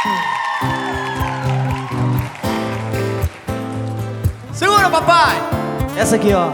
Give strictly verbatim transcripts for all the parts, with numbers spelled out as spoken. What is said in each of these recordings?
Segura, papai! Essa aqui, ó.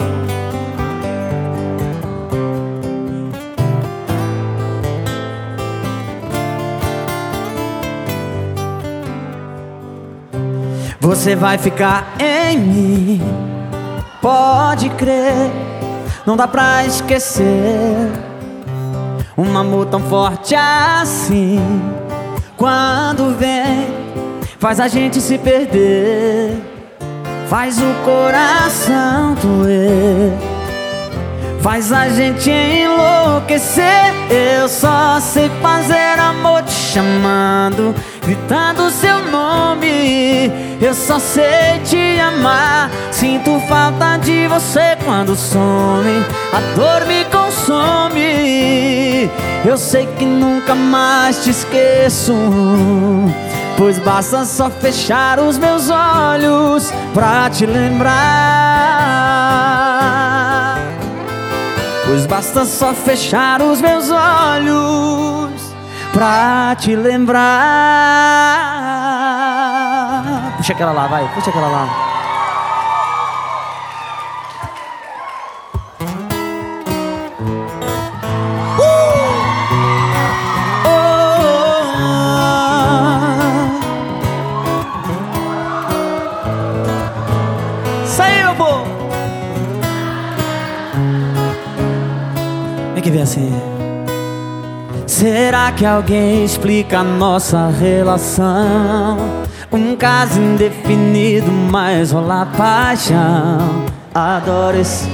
Você vai ficar em mim, pode crer, não dá pra esquecer um amor tão forte assim. Quando vem, faz a gente se perder, faz o coração doer, faz a gente enlouquecer. Eu só sei fazer amor te chamando, gritando seu nome. Eu só sei te amar, sinto falta de você quando some, a dor me consome. Eu sei que nunca mais te esqueço, pois basta só fechar os meus olhos pra te lembrar. Pois basta só fechar os meus olhos pra te lembrar. Puxa aquela lá, vai, puxa aquela lá. Uh! Oh, oh. Saiu, pô! Vem que vem assim. Será que alguém explica a nossa relação? Um caso indefinido, mas rola paixão. Adoro esse,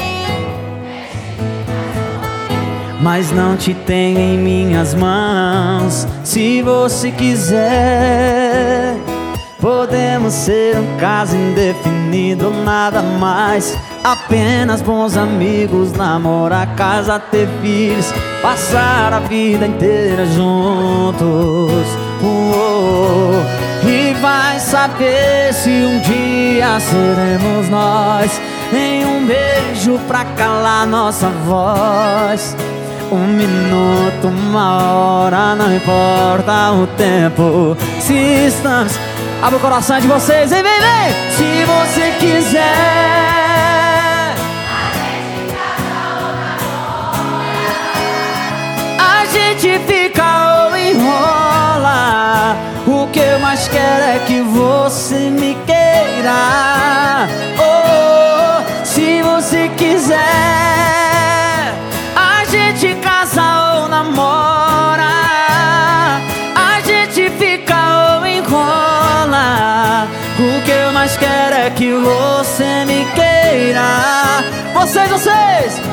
mas não te tenho em minhas mãos. Se você quiser, podemos ser um caso indefinido, nada mais. Apenas bons amigos, namorar, casar, ter filhos, passar a vida inteira juntos. Uou, e vai saber se um dia seremos nós, em um beijo pra calar nossa voz. Um minuto, uma hora, não importa o tempo. Se estamos... Abre o coração de vocês, vem, vem, vem! Se você quiser, a gente fica ou enrola. O que eu mais quero é que você me queira. Oh, se você quiser, a gente casa ou namora. A gente fica ou enrola. O que eu mais quero é que você me queira. Vocês, vocês!